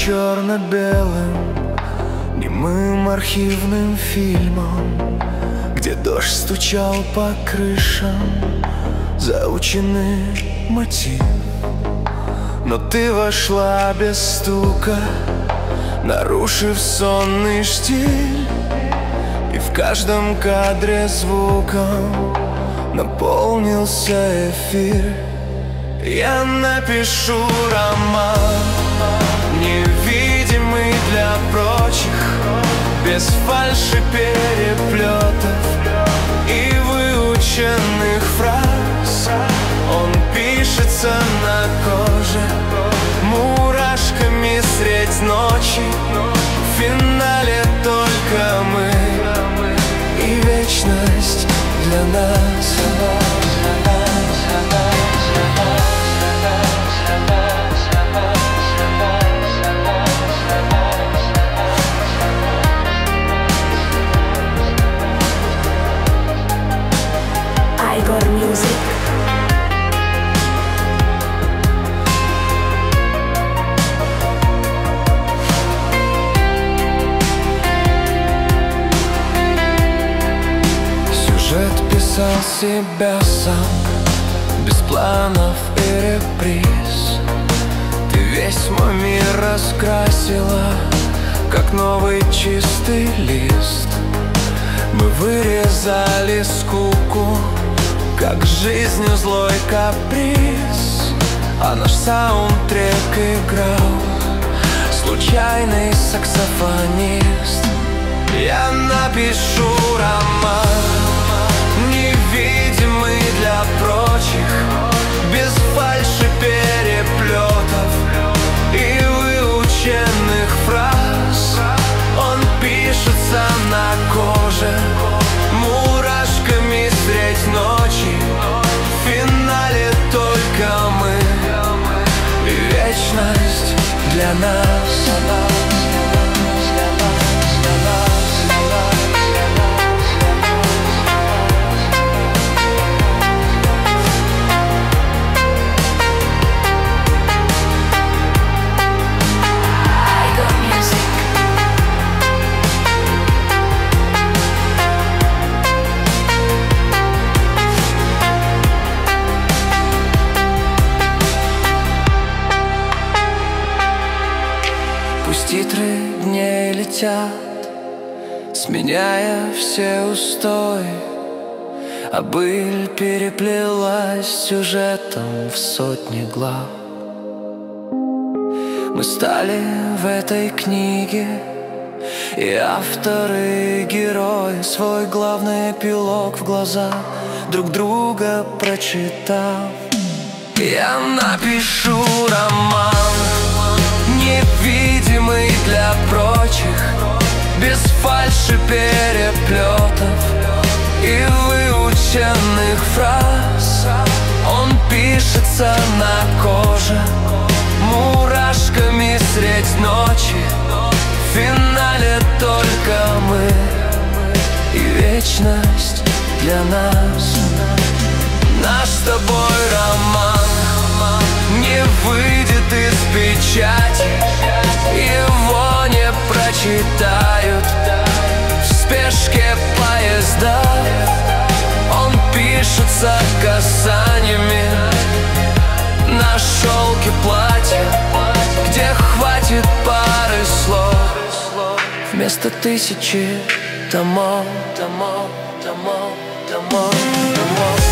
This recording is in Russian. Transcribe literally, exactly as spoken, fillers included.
черно-белым, немым архивным фильмом, где дождь стучал по крышам, заученный мотив. Но ты вошла без стука, нарушив сонный штиль, и в каждом кадре звуком наполнился эфир. Я напишу роман, невидимый для прочих, без фальши переплетов и выученных фраз. Он пишется на коже мурашками средь ночи. В финале только мы и вечность для нас. Igor Music. Сюжет писал себя сам, без планов и реприз. Ты весь мой мир раскрасила, как новый чистый лист. Мы вырезали скуку, как жизнью злой каприз. А наш саундтрек играл случайный саксофонист. Я напишу роман, невидимый для прочих, без фальши переплетов и выученных фраз. Он пишется на коже мурашками средь ночи. В финале только мы и вечность для нас. Пусть титры дней летят, сменяя все устои, а быль переплелась с сюжетом в сотни глав. Мы стали в этой книге и авторы, и герои, свой главный эпилог в глаза друг друга прочитав. Я напишу роман, невидимый для прочих, без фальши переплетов и выученных фраз. Он пишется на коже мурашками средь ночи. В финале только мы и вечность для нас. Наш с тобой роман не выйдет из печати, его не прочитают в спешке поезда. Он пишется касаниями на шелке платья, где хватит пары слов вместо тысячи томов, томов, томов, томов, томов.